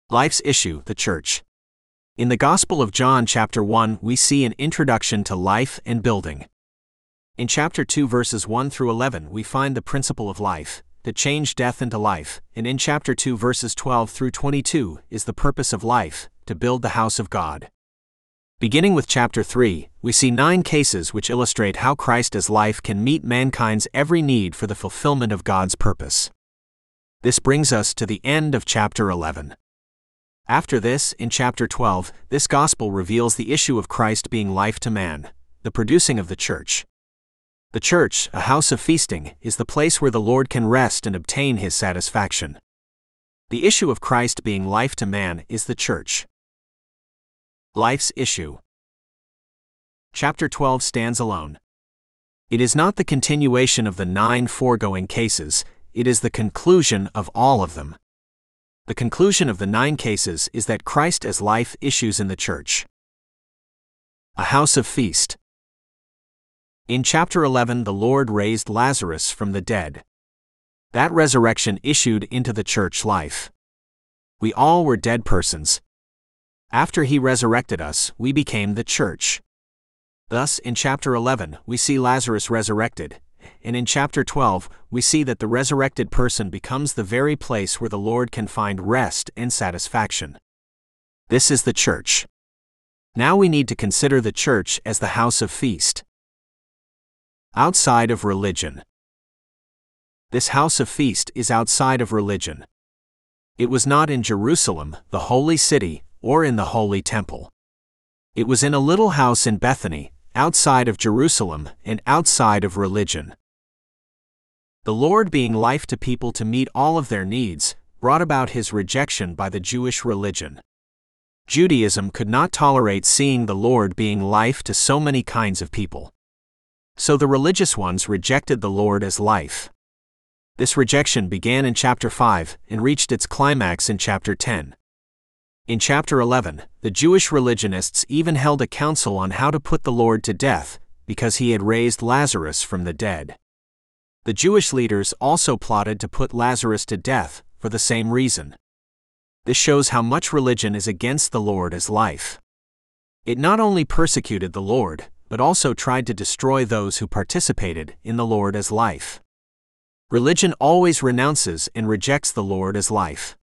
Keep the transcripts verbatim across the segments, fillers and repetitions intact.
Life's issue, the church. In the Gospel of John chapter one, we see an introduction to life and building. In chapter two verses one through eleven, we find the principle of life, to change death into life, and in chapter two verses twelve through twenty-two is the purpose of life, to build the house of God. Beginning with chapter three, we see nine cases which illustrate how Christ as life can meet mankind's every need for the fulfillment of God's purpose. This brings us to the end of chapter eleven. After this, in chapter twelve, this gospel reveals the issue of Christ being life to man, the producing of the church. The church, a house of feasting, is the place where the Lord can rest and obtain his satisfaction. The issue of Christ being life to man is the church. Life's issue. Chapter twelve stands alone. It is not the continuation of the nine foregoing cases, it is the conclusion of all of them. The conclusion of the nine cases is that Christ as life issues in the church. A house of feast. In chapter eleven, the Lord raised Lazarus from the dead. That resurrection issued into the church life. We all were dead persons. After he resurrected us, we became the church. Thus, in chapter eleven, we see Lazarus resurrected, and in chapter twelve, we see that the resurrected person becomes the very place where the Lord can find rest and satisfaction. This is the church. Now we need to consider the church as the house of feast. Outside of religion. This house of feast is outside of religion. It was not in Jerusalem, the holy city, or in the holy temple. It was in a little house in Bethany, outside of Jerusalem and outside of religion. The Lord being life to people to meet all of their needs, brought about his rejection by the Jewish religion. Judaism could not tolerate seeing the Lord being life to so many kinds of people. So the religious ones rejected the Lord as life. This rejection began in chapter five and reached its climax in chapter ten. In chapter eleven, the Jewish religionists even held a council on how to put the Lord to death, because he had raised Lazarus from the dead. The Jewish leaders also plotted to put Lazarus to death, for the same reason. This shows how much religion is against the Lord as life. It not only persecuted the Lord, but also tried to destroy those who participated in the Lord as life. Religion always renounces and rejects the Lord as life.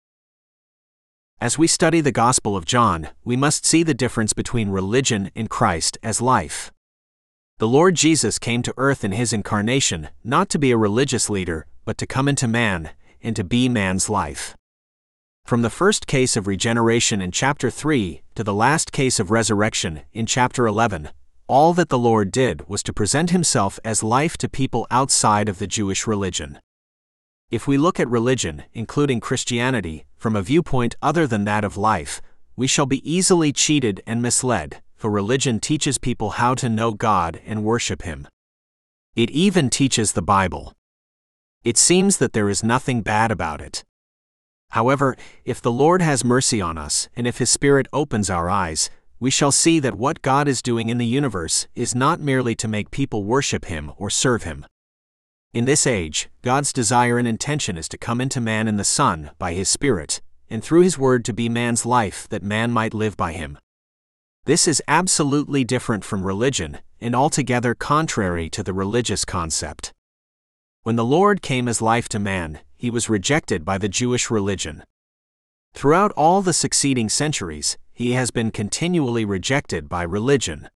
As we study the Gospel of John, we must see the difference between religion and Christ as life. The Lord Jesus came to earth in his incarnation, not to be a religious leader, but to come into man, and to be man's life. From the first case of regeneration in chapter three, to the last case of resurrection in chapter eleven, all that the Lord did was to present himself as life to people outside of the Jewish religion. If we look at religion, including Christianity, from a viewpoint other than that of life, we shall be easily cheated and misled, for religion teaches people how to know God and worship him. It even teaches the Bible. It seems that there is nothing bad about it. However, if the Lord has mercy on us, and if his Spirit opens our eyes, we shall see that what God is doing in the universe is not merely to make people worship him or serve him. In this age, God's desire and intention is to come into man in the Son by his Spirit, and through his word to be man's life that man might live by him. This is absolutely different from religion, and altogether contrary to the religious concept. When the Lord came as life to man, he was rejected by the Jewish religion. Throughout all the succeeding centuries, he has been continually rejected by religion.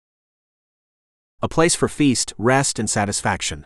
A place for feast, rest, and satisfaction.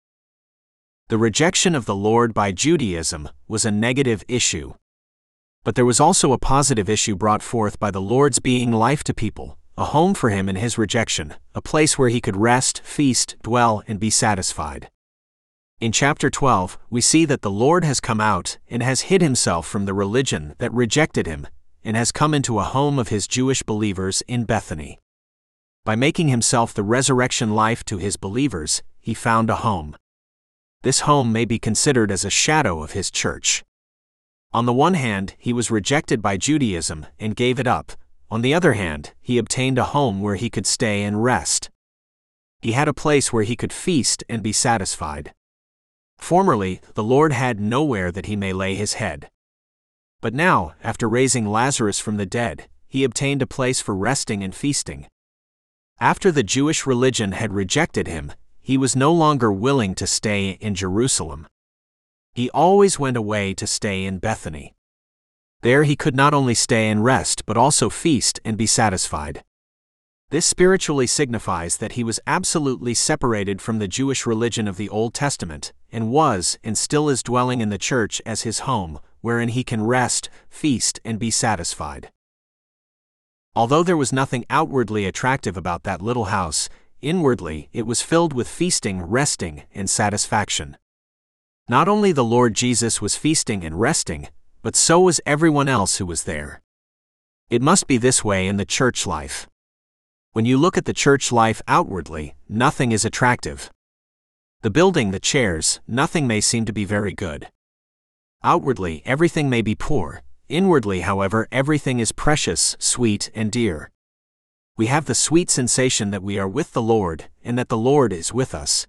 The rejection of the Lord by Judaism was a negative issue. But there was also a positive issue brought forth by the Lord's being life to people, a home for him in his rejection, a place where he could rest, feast, dwell, and be satisfied. In chapter twelve, we see that the Lord has come out and has hid himself from the religion that rejected him, and has come into a home of his Jewish believers in Bethany. By making himself the resurrection life to his believers, he found a home. This home may be considered as a shadow of his church. On the one hand, he was rejected by Judaism and gave it up. On the other hand, he obtained a home where he could stay and rest. He had a place where he could feast and be satisfied. Formerly, the Lord had nowhere that he may lay his head. But now, after raising Lazarus from the dead, he obtained a place for resting and feasting. After the Jewish religion had rejected him, he was no longer willing to stay in Jerusalem. He always went away to stay in Bethany. There he could not only stay and rest but also feast and be satisfied. This spiritually signifies that he was absolutely separated from the Jewish religion of the Old Testament, and was and still is dwelling in the church as his home, wherein he can rest, feast, and be satisfied. Although there was nothing outwardly attractive about that little house, inwardly it was filled with feasting, resting, and satisfaction. Not only the Lord Jesus was feasting and resting, but so was everyone else who was there. It must be this way in the church life. When you look at the church life outwardly, nothing is attractive. The building, the chairs, nothing may seem to be very good. Outwardly, everything may be poor. Inwardly, however, everything is precious, sweet, and dear. We have the sweet sensation that we are with the Lord, and that the Lord is with us.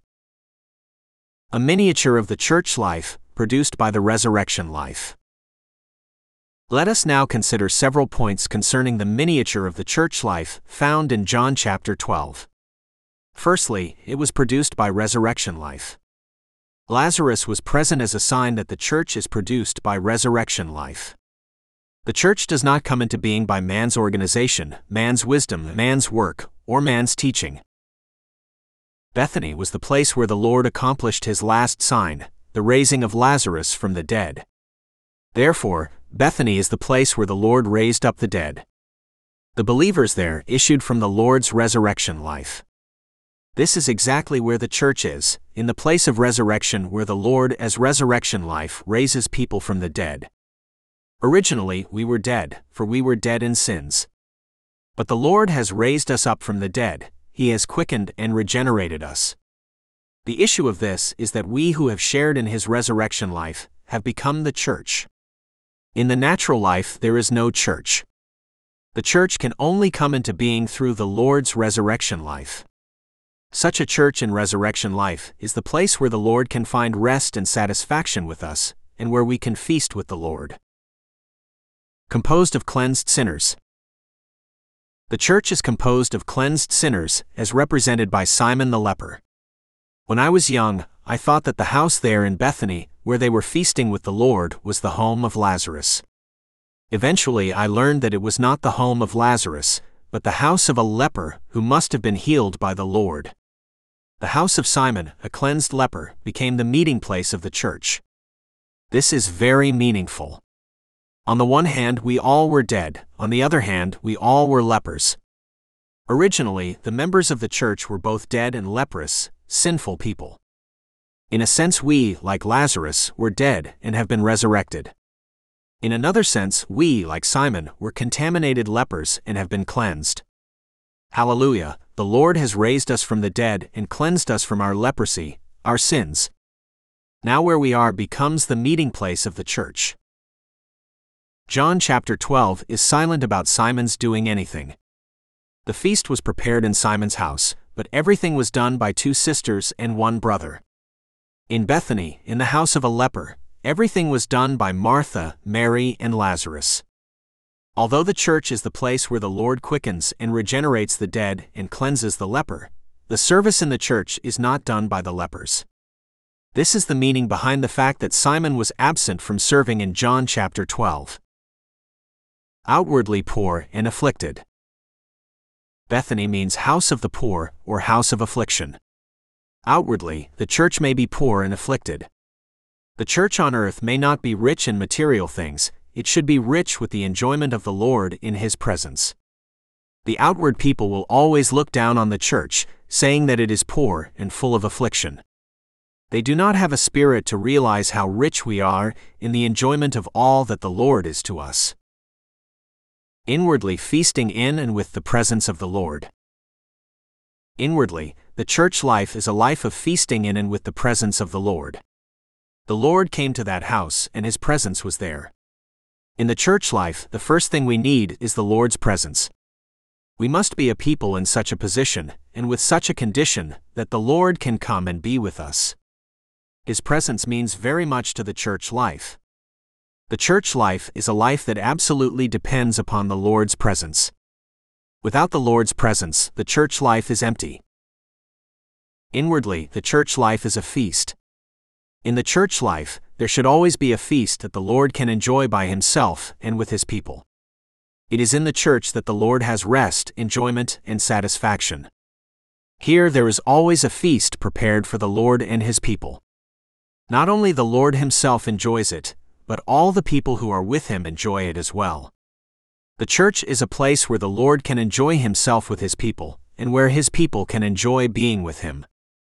A miniature of the church life, produced by the resurrection life. Let us now consider several points concerning the miniature of the church life, found in John chapter twelve. Firstly, it was produced by resurrection life. Lazarus was present as a sign that the church is produced by resurrection life. The church does not come into being by man's organization, man's wisdom, man's work, or man's teaching. Bethany was the place where the Lord accomplished his last sign, the raising of Lazarus from the dead. Therefore, Bethany is the place where the Lord raised up the dead. The believers there issued from the Lord's resurrection life. This is exactly where the church is, in the place of resurrection where the Lord as resurrection life raises people from the dead. Originally, we were dead, for we were dead in sins. But the Lord has raised us up from the dead, he has quickened and regenerated us. The issue of this is that we who have shared in his resurrection life have become the church. In the natural life, there is no church. The church can only come into being through the Lord's resurrection life. Such a church in resurrection life is the place where the Lord can find rest and satisfaction with us, and where we can feast with the Lord. Composed of cleansed sinners. The church is composed of cleansed sinners, as represented by Simon the leper. When I was young, I thought that the house there in Bethany, where they were feasting with the Lord, was the home of Lazarus. Eventually I learned that it was not the home of Lazarus, but the house of a leper who must have been healed by the Lord. The house of Simon, a cleansed leper, became the meeting place of the church. This is very meaningful. On the one hand, we all were dead, on the other hand, we all were lepers. Originally, the members of the church were both dead and leprous, sinful people. In a sense, we, like Lazarus, were dead and have been resurrected. In another sense, we, like Simon, were contaminated lepers and have been cleansed. Hallelujah, the Lord has raised us from the dead and cleansed us from our leprosy, our sins. Now where we are becomes the meeting place of the church. John chapter twelve is silent about Simon's doing anything. The feast was prepared in Simon's house, but everything was done by two sisters and one brother. In Bethany, in the house of a leper, everything was done by Martha, Mary, and Lazarus. Although the church is the place where the Lord quickens and regenerates the dead and cleanses the leper, the service in the church is not done by the lepers. This is the meaning behind the fact that Simon was absent from serving in John chapter twelve. Outwardly poor and afflicted. Bethany means house of the poor or house of affliction. Outwardly, the church may be poor and afflicted. The church on earth may not be rich in material things, it should be rich with the enjoyment of the Lord in his presence. The outward people will always look down on the church, saying that it is poor and full of affliction. They do not have a spirit to realize how rich we are in the enjoyment of all that the Lord is to us. Inwardly feasting in and with the presence of the Lord. Inwardly, the church life is a life of feasting in and with the presence of the Lord. The Lord came to that house and his presence was there. In the church life, the first thing we need is the Lord's presence. We must be a people in such a position, and with such a condition, that the Lord can come and be with us. His presence means very much to the church life. The church life is a life that absolutely depends upon the Lord's presence. Without the Lord's presence, the church life is empty. Inwardly, the church life is a feast. In the church life, there should always be a feast that the Lord can enjoy by Himself and with His people. It is in the church that the Lord has rest, enjoyment, and satisfaction. Here there is always a feast prepared for the Lord and His people. Not only the Lord Himself enjoys it, but all the people who are with Him enjoy it as well. The church is a place where the Lord can enjoy Himself with His people, and where His people can enjoy being with Him.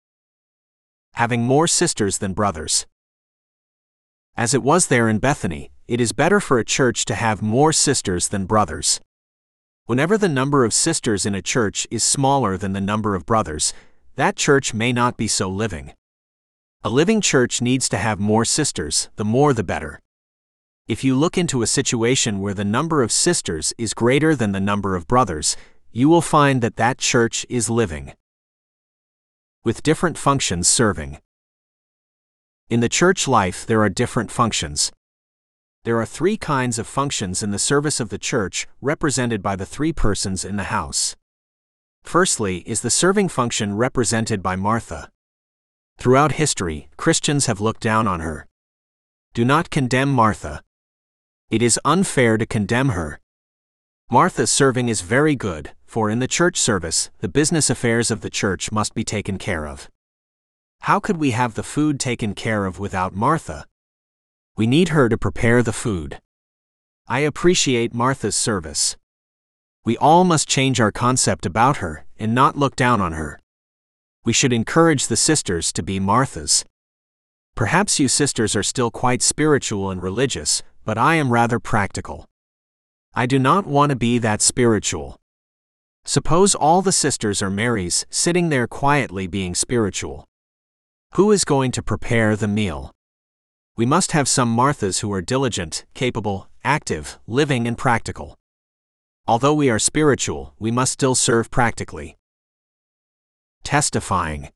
Having more sisters than brothers. As it was there in Bethany, it is better for a church to have more sisters than brothers. Whenever the number of sisters in a church is smaller than the number of brothers, that church may not be so living. A living church needs to have more sisters, the more the better. If you look into a situation where the number of sisters is greater than the number of brothers, you will find that that church is living. With different functions serving. In the church life there are different functions. There are three kinds of functions in the service of the church, represented by the three persons in the house. Firstly is the serving function represented by Martha. Throughout history, Christians have looked down on her. Do not condemn Martha. It is unfair to condemn her. Martha's serving is very good, for in the church service, the business affairs of the church must be taken care of. How could we have the food taken care of without Martha? We need her to prepare the food. I appreciate Martha's service. We all must change our concept about her, and not look down on her. We should encourage the sisters to be Marthas. Perhaps you sisters are still quite spiritual and religious, but I am rather practical. I do not want to be that spiritual. Suppose all the sisters are Marys, sitting there quietly being spiritual. Who is going to prepare the meal? We must have some Marthas who are diligent, capable, active, living and practical. Although we are spiritual, we must still serve practically. Testifying.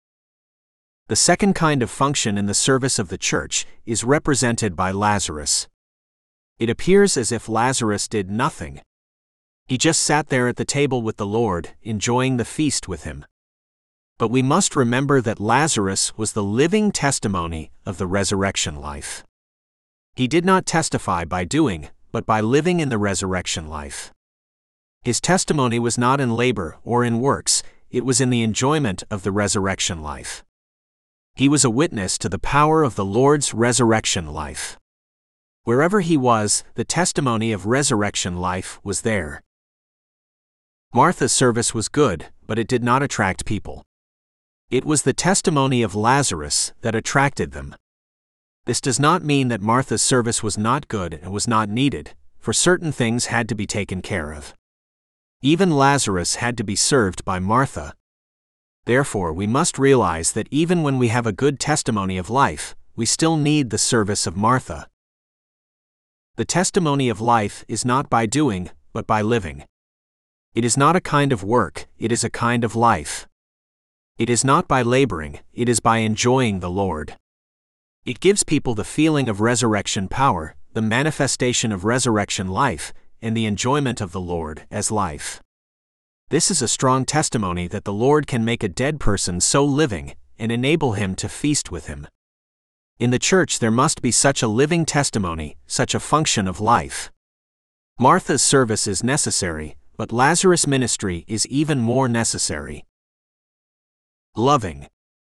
The second kind of function in the service of the church is represented by Lazarus. It appears as if Lazarus did nothing. He just sat there at the table with the Lord, enjoying the feast with Him. But we must remember that Lazarus was the living testimony of the resurrection life. He did not testify by doing, but by living in the resurrection life. His testimony was not in labor or in works, it was in the enjoyment of the resurrection life. He was a witness to the power of the Lord's resurrection life. Wherever he was, the testimony of resurrection life was there. Martha's service was good, but it did not attract people. It was the testimony of Lazarus that attracted them. This does not mean that Martha's service was not good and was not needed, for certain things had to be taken care of. Even Lazarus had to be served by Martha. Therefore, we must realize that even when we have a good testimony of life, we still need the service of Martha. The testimony of life is not by doing, but by living. It is not a kind of work, it is a kind of life. It is not by laboring, it is by enjoying the Lord. It gives people the feeling of resurrection power, the manifestation of resurrection life, and the enjoyment of the Lord as life. This is a strong testimony that the Lord can make a dead person so living, and enable him to feast with Him. In the church there must be such a living testimony, such a function of life. Martha's service is necessary, but Lazarus' ministry is even more necessary. Loving.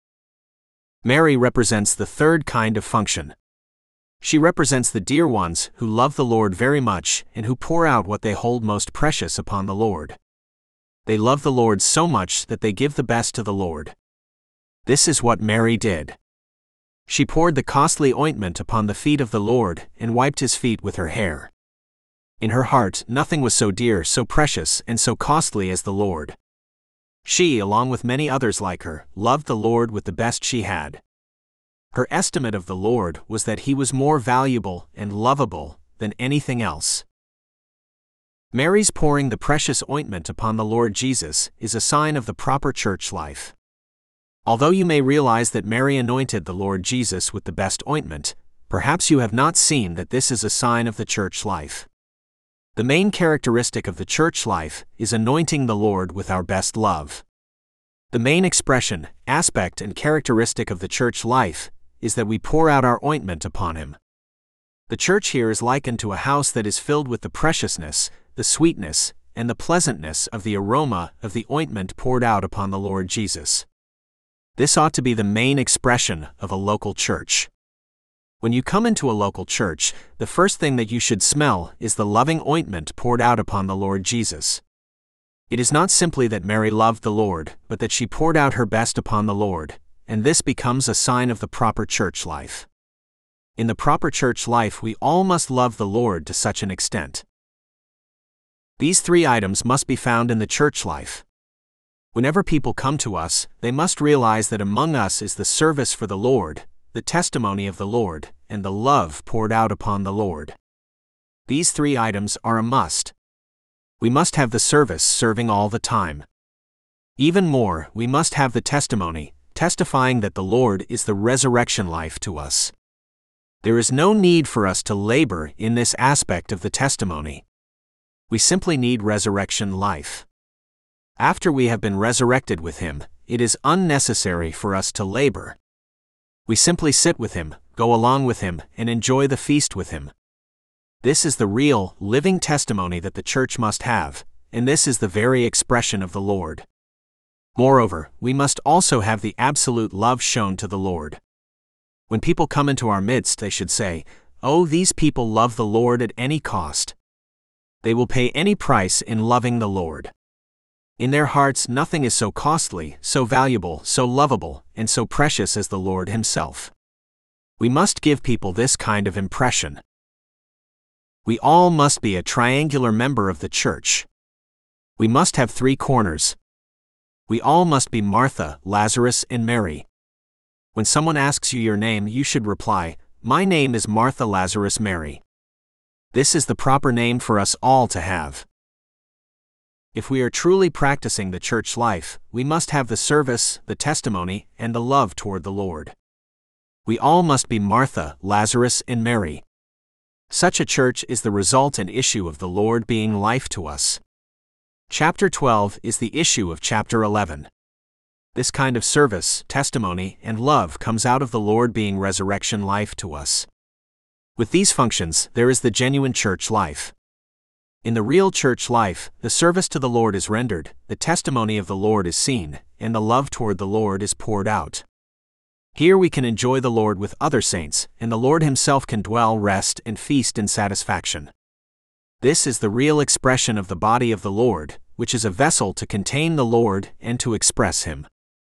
Mary represents the third kind of function. She represents the dear ones who love the Lord very much and who pour out what they hold most precious upon the Lord. They love the Lord so much that they give the best to the Lord. This is what Mary did. She poured the costly ointment upon the feet of the Lord and wiped His feet with her hair. In her heart, nothing was so dear, so precious, and so costly as the Lord. She, along with many others like her, loved the Lord with the best she had. Her estimate of the Lord was that He was more valuable and lovable than anything else. Mary's pouring the precious ointment upon the Lord Jesus is a sign of the proper church life. Although you may realize that Mary anointed the Lord Jesus with the best ointment, Perhaps you have not seen that this is a sign of the church life. The main characteristic of the church life is anointing the Lord with our best love. The main expression, aspect, and characteristic of the church life is that we pour out our ointment upon Him. The church here is likened to a house that is filled with the preciousness, the sweetness, and the pleasantness of the aroma of the ointment poured out upon the Lord Jesus. This ought to be the main expression of a local church. When you come into a local church, the first thing that you should smell is the loving ointment poured out upon the Lord Jesus. It is not simply that Mary loved the Lord, but that she poured out her best upon the Lord, and this becomes a sign of the proper church life. In the proper church life, we all must love the Lord to such an extent. These three items must be found in the church life. Whenever people come to us, they must realize that among us is the service for the Lord, the testimony of the Lord, and the love poured out upon the Lord. These three items are a must. We must have the service serving all the time. Even more, we must have the testimony, testifying that the Lord is the resurrection life to us. There is no need for us to labor in this aspect of the testimony. We simply need resurrection life. After we have been resurrected with Him, it is unnecessary for us to labor. We simply sit with Him, go along with Him, and enjoy the feast with Him. This is the real, living testimony that the church must have, and this is the very expression of the Lord. Moreover, we must also have the absolute love shown to the Lord. When people come into our midst, they should say, "Oh, these people love the Lord at any cost." They will pay any price in loving the Lord. In their hearts, nothing is so costly, so valuable, so lovable, and so precious as the Lord Himself. We must give people this kind of impression. We all must be a triangular member of the church. We must have three corners. We all must be Martha, Lazarus, and Mary. When someone asks you your name, you should reply, "My name is Martha, Lazarus, Mary." This is the proper name for us all to have. If we are truly practicing the church life, we must have the service, the testimony, and the love toward the Lord. We all must be Martha, Lazarus, and Mary. Such a church is the result and issue of the Lord being life to us. Chapter twelve is the issue of chapter eleven. This kind of service, testimony, and love comes out of the Lord being resurrection life to us. With these functions, there is the genuine church life. In the real church life, the service to the Lord is rendered, the testimony of the Lord is seen, and the love toward the Lord is poured out. Here we can enjoy the Lord with other saints, and the Lord Himself can dwell, rest, and feast in satisfaction. This is the real expression of the body of the Lord, which is a vessel to contain the Lord and to express Him.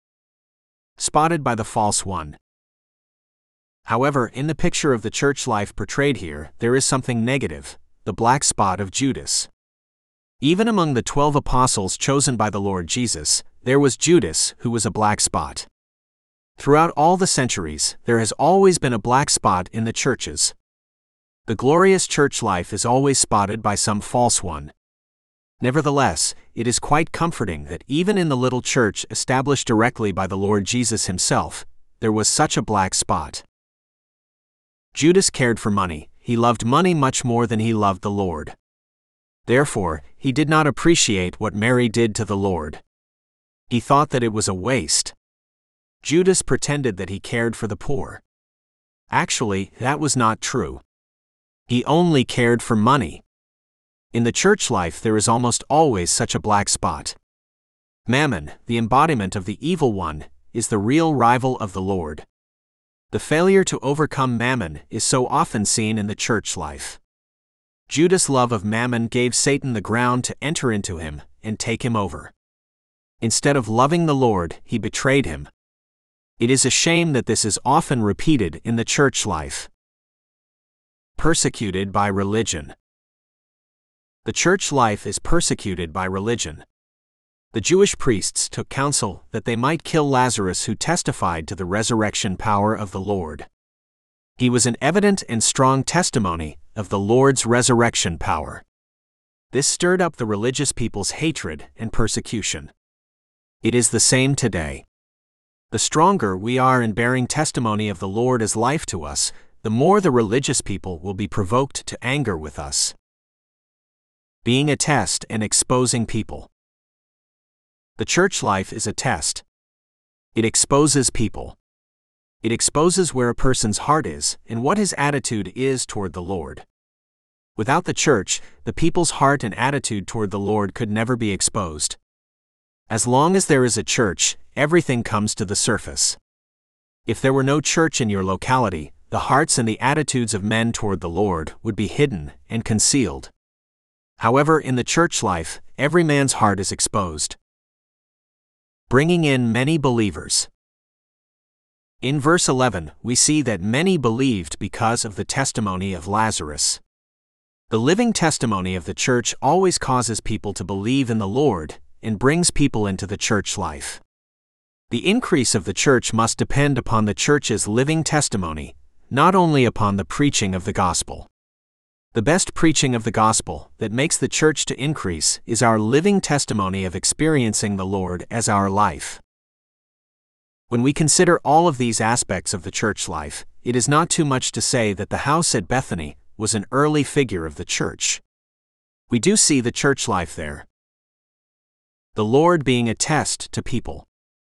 Spotted by the false one. However, in the picture of the church life portrayed here, there is something negative, the black spot of Judas. Even among the twelve apostles chosen by the Lord Jesus, there was Judas who was a black spot. Throughout all the centuries, there has always been a black spot in the churches. The glorious church life is always spotted by some false one. Nevertheless, it is quite comforting that even in the little church established directly by the Lord Jesus Himself, there was such a black spot. Judas cared for money. He loved money much more than he loved the Lord. Therefore, he did not appreciate what Mary did to the Lord. He thought that it was a waste. Judas pretended that he cared for the poor. Actually, that was not true. He only cared for money. In the church life, there is almost always such a black spot. Mammon, the embodiment of the evil one, is the real rival of the Lord. The failure to overcome mammon is so often seen in the church life. Judas' love of mammon gave Satan the ground to enter into him and take him over. Instead of loving the Lord, he betrayed Him. It is a shame that this is often repeated in the church life. Persecuted by religion. The church life is persecuted by religion. The Jewish priests took counsel that they might kill Lazarus, who testified to the resurrection power of the Lord. He was an evident and strong testimony of the Lord's resurrection power. This stirred up the religious people's hatred and persecution. It is the same today. The stronger we are in bearing testimony of the Lord as life to us, the more the religious people will be provoked to anger with us. Being a test and exposing people. The church life is a test. It exposes people. It exposes where a person's heart is and what his attitude is toward the Lord. Without the church, the people's heart and attitude toward the Lord could never be exposed. As long as there is a church, everything comes to the surface. If there were no church in your locality, the hearts and the attitudes of men toward the Lord would be hidden and concealed. However, in the church life, every man's heart is exposed. Bringing in many believers. In verse eleven, we see that many believed because of the testimony of Lazarus. The living testimony of the church always causes people to believe in the Lord and brings people into the church life. The increase of the church must depend upon the church's living testimony, not only upon the preaching of the gospel. The best preaching of the gospel that makes the church to increase is our living testimony of experiencing the Lord as our life. When we consider all of these aspects of the church life, it is not too much to say that the house at Bethany was an early figure of the church. We do see the church life there. The Lord being a test to people.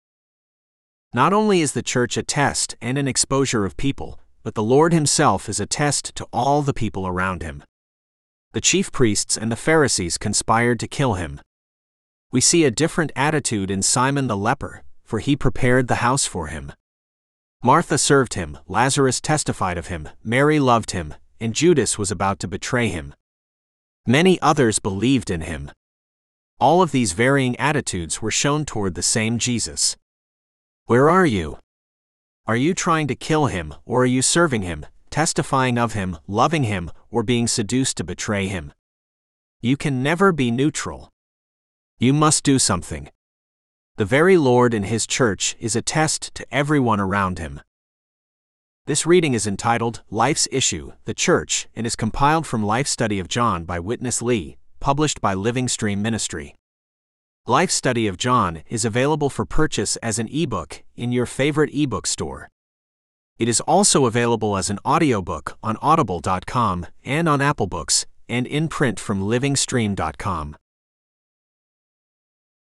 Not only is the church a test and an exposure of people, but the Lord himself is a test to all the people around him. The chief priests and the Pharisees conspired to kill him. We see a different attitude in Simon the leper, for he prepared the house for him. Martha served him, Lazarus testified of him, Mary loved him, and Judas was about to betray him. Many others believed in him. All of these varying attitudes were shown toward the same Jesus. Where are you? Are you trying to kill him, or are you serving him, testifying of him, loving him, or being seduced to betray him? You can never be neutral. You must do something. The very Lord and his church is a test to everyone around him. This reading is entitled Life's Issue, the Church, and is compiled from Life Study of John by Witness Lee, published by Living Stream Ministry. Life Study of John is available for purchase as an ebook in your favorite ebook store. It is also available as an audiobook on audible dot com and on Apple Books, and in print from living stream dot com.